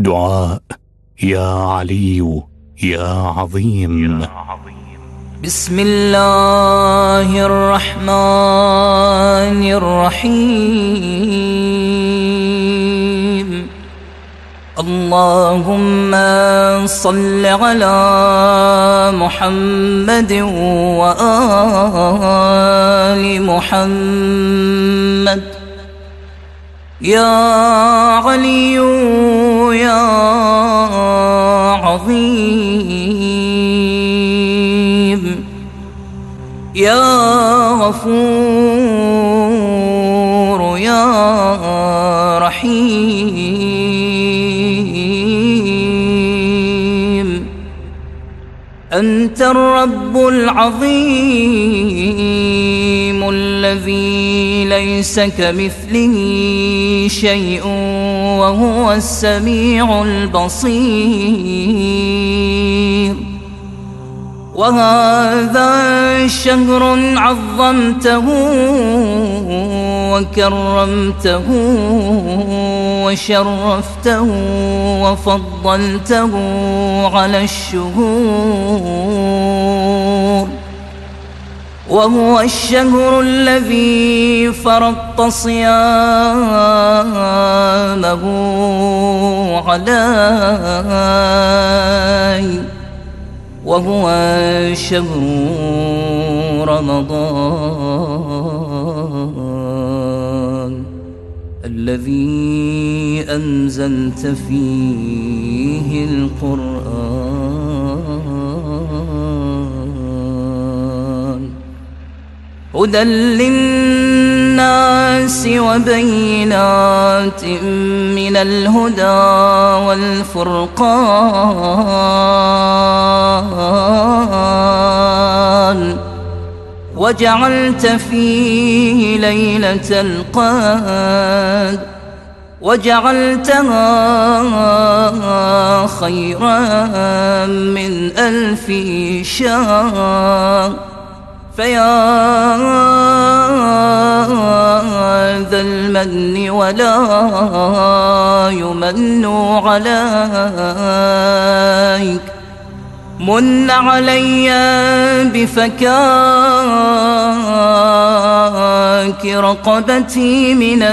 دعاء يا علي يا عظيم. بسم الله الرحمن الرحيم. اللهم صل على محمد وآل محمد. يا علي يا عظيم يا غفور يا رحيم. أنت الرب العظيم الذي ليس كمثله شيء وهو السميع البصير. وهذا شهر عظمته وكرمته وشرفته وفضلته على الشهور، وهو الشهر الذي فرضت صيامه علي، وهو شهر رمضان الذي أنزلت فيه القرآن هدى للناس وبينات من الهدى والفرقان، وجعلت فيه ليلة القدر وجعلتها خيرا من 1000 شهر. فيا ذا المن ولا يمن عليك، من علي بفكاك رقبتي من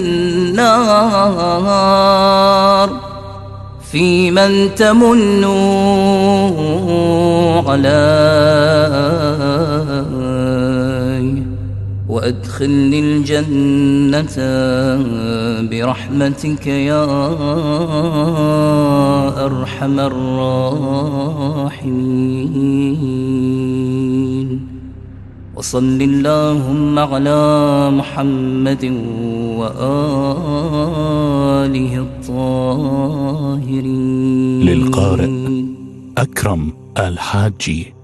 النار، في من تمن علي، وأدخلني الجنة برحمتك يا أرحم الراحمين. وصل اللهم على محمد وآله الطاهرين. للقارئ أكرم الحاجي.